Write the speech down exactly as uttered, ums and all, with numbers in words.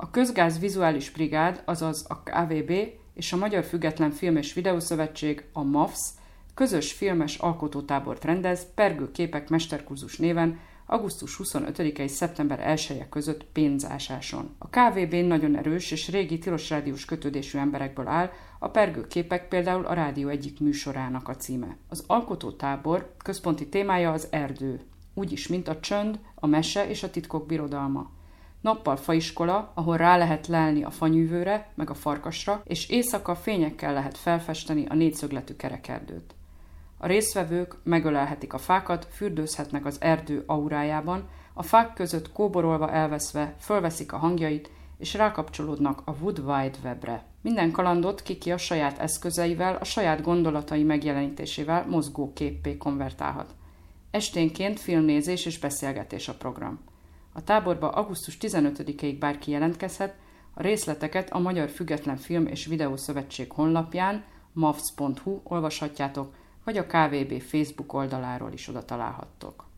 A Közgáz Vizuális Brigád, azaz a ká vé bé és a Magyar Független Film- és Videószövetség, a MAFSZ közös filmes alkotótábort rendez Pergő képek mesterkurzus néven augusztus huszonötödike és szeptember elseje között Pénzásáson. A ká vé bé nagyon erős és régi tilos rádiós kötődésű emberekből áll, a Pergő képek például a rádió egyik műsorának a címe. Az alkotótábor központi témája az erdő, úgyis mint a csönd, a mese és a titkok birodalma. Nappal faiskola, ahol rá lehet lelni a fanyűvőre, meg a farkasra, és éjszaka fényekkel lehet felfesteni a négyszögletű kerekerdőt. A résztvevők megölelhetik a fákat, fürdőzhetnek az erdő aurájában, a fák között kóborolva elveszve fölveszik a hangjait, és rákapcsolódnak a Wood Wide Webre. Minden kalandot kiki a saját eszközeivel, a saját gondolatai megjelenítésével mozgó képpé konvertálhat. Esténként filmnézés és beszélgetés a program. A táborba augusztus tizenötödikéig bárki jelentkezhet, a részleteket a Magyar Független Film- és Videószövetség honlapján mavsz pont hu olvashatjátok, vagy a ká vé bé Facebook oldaláról is oda találhattok.